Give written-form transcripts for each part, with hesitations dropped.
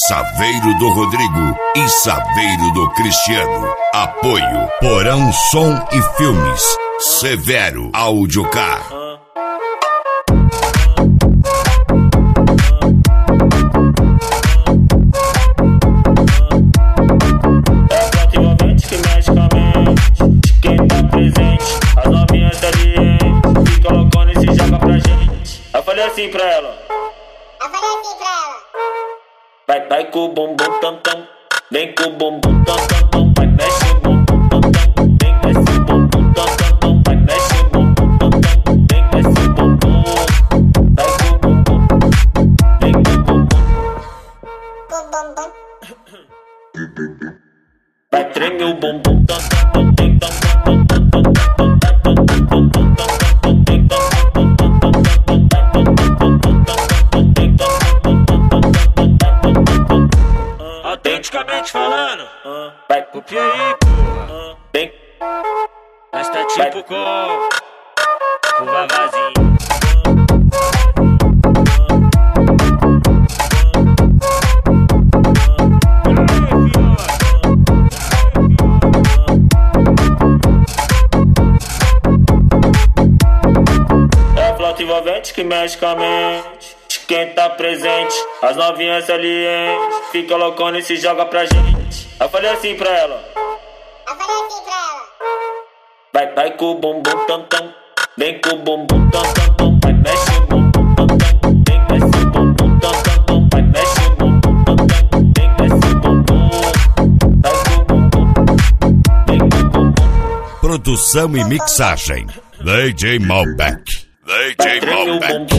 Saveiro do Rodrigo e Saveiro do Cristiano. Apoio Porão Som e Filmes. Severo Audiocar. Que mexe com a mente, quem tá presente, as novinhas salientes, fica loucona e se joga pra gente. Eu falei assim pra ela, vai com o bumbum tam tam, vem com o bumbum tam tam tam, vai mexe o bumbum tam tam, vem desce o bumbum tam tam tam, vai mexe o bumbum tam tam, vem desce o bumbum, vai com o bumbum, vem com o bumbum, vai tremer o bumbum tam tam tam, vem tam tam tam tam tam tam tam tam. Autenticamente falando, Vai o Pieri, porra, vem, nós tá tipo com o Vavazinho. É a flauta envolvente que mexe com a mente, quem tá presente, as novinhas salientes, fica loucona e se joga pra gente. Eu falei assim pra ela, vai com o bumbum tam tam, vem com o bumbum tam tam tam, vai mexe o bumbum tam tam, vem desce o bumbum tam tam tam, vai mexe o bumbum tam tam, vem desce o bumbum, vai com o bumbum, vem com o bumbum. Produção e mixagem DJ Malbec. DJ Malbec.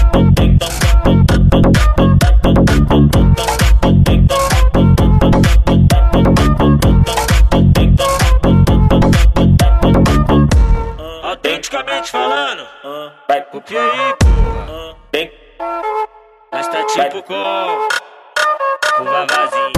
Autenticamente falando, Vai o Pieri, porra, vem, nós tá tipo com o Vavazinho.